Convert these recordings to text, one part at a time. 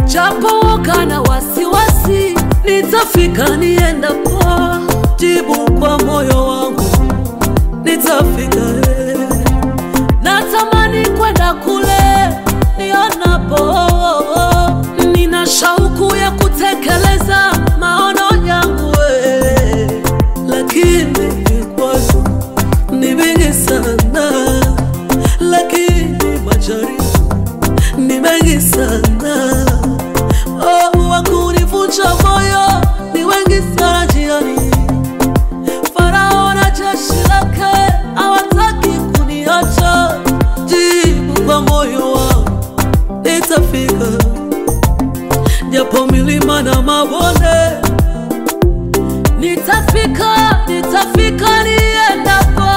japo woga na wasiwasi, nitafika niendapo. Jibu kwa moyo wangu, nitafika. Natamani kwenda kule nionapo. Nina shauku ya kutekeleza maono yangu, lakini vikwazo ni vingi sana, lakini majaribu ni mengi sana. Wakunivunja moyo ni wengi sana njiani. Farao na jeshi lake hawataki kuniacha. Jibu kwa moyo wangu, nitafika. Japo milima na mabonde, nitafika, nitafika niendapo.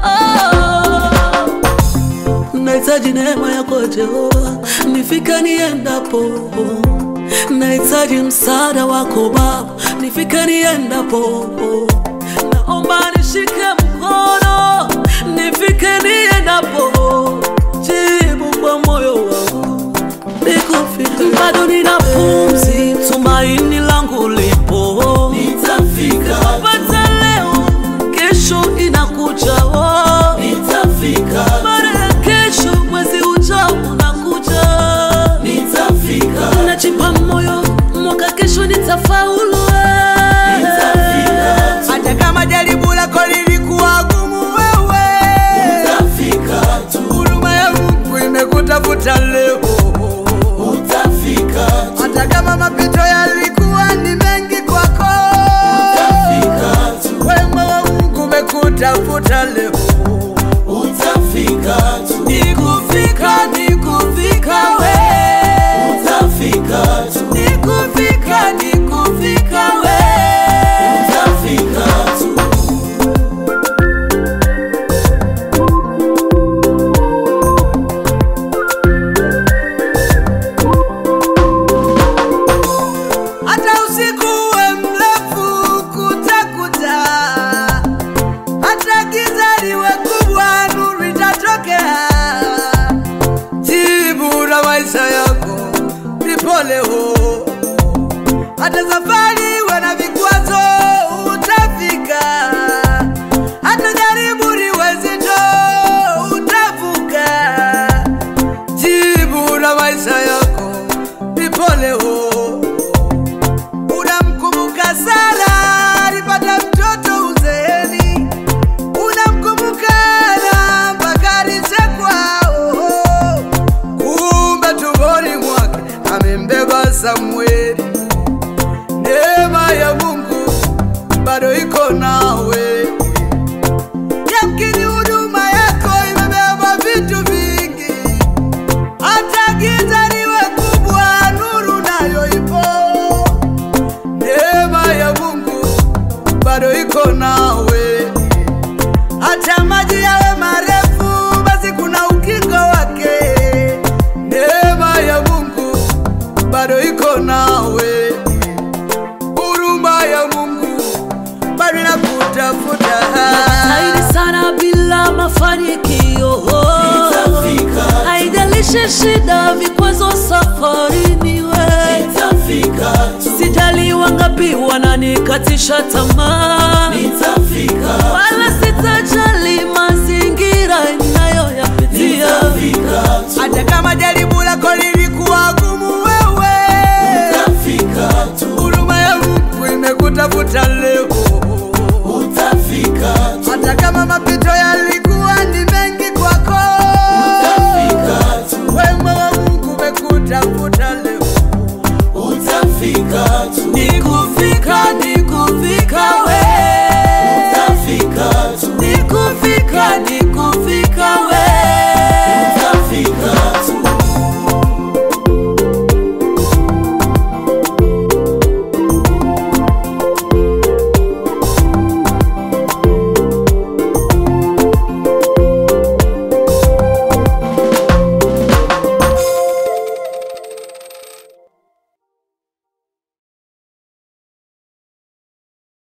Nahitaji neema yako Jehova, nifika niendapo. Nahitaji msaada wako Baba, nifika niendapo. Naomba nishike mkono, nifike niendapo. Jibu kwa moyo wangu, nikufika. Bado nina pumzi, tumaini langu lipo. Nitafika. Pata leo, kesho inakuja. Nitafika. Baada ya kesho, mwezi ujao unakuja. Nitafika. Najipa moyo, mwaka kesho nitafaulu. Nitafika. Hata kama jaribu lako lilikuwa gumu, wewe utafika tu. Huruma ya Mungu imekutafuta leo. Utafika tu. Hata kama mapito yalikuwa ni mengi kwako, utafika tu. wema wa Mungu umekutafuta leo. Utafika tu. Nikufika, nikufika we. Utafika tu. Nikufika, nikufika we. Utafika tu. Hata usiku uwe mrefu kutakuta, hata giza liwe kubwa, nuru itatokea. Jibu la maisha yako lipo leo. Hata safari iwe na vikwazo, utafika. Hata jaribu liwe zito, utavuka. Jibu la maisha yako lipo leo. Unamkumbuka Sara, alipata mtoto uzeeni. Unamkumbuka Hana mpaka alichekwa. Kumbe tumboni mwake amembeba Samweli. Neema ya Mungu bado iko nawe. Yamkini huduma yako imebeba vitu vingi. Hata giza liwe kubwa, nuru nayo ipo. Neema ya Mungu bado iko nawe. Hata maji yawe marefu, basi kuna ukingo wake. Neema ya Mungu bado iko nawe. Huruma ya Mungu bado inakutafuta. Najitahidi sana bila mafanikio. Nitafika. Haijalishi shida, vikwazo safarini we. Nitafika tu. Sijali wangapi wananikatisha tamaa. Nitafika. Wala sitajali mazingira ninayoyapitia. Nitafika tu. Hata kama jaribu lako lilikuwa gumu, wewe Utafika tu. huruma ya Mungu imekutafuta leo. Utafika tu. Hata kama mapito yalikuwa ni mengi kwako, Utafika tu. wema wa Mungu umekutafuta leo. Utafika tu. Nikufika, nikufika we. Utafika tu. Nikufika, nikufika we.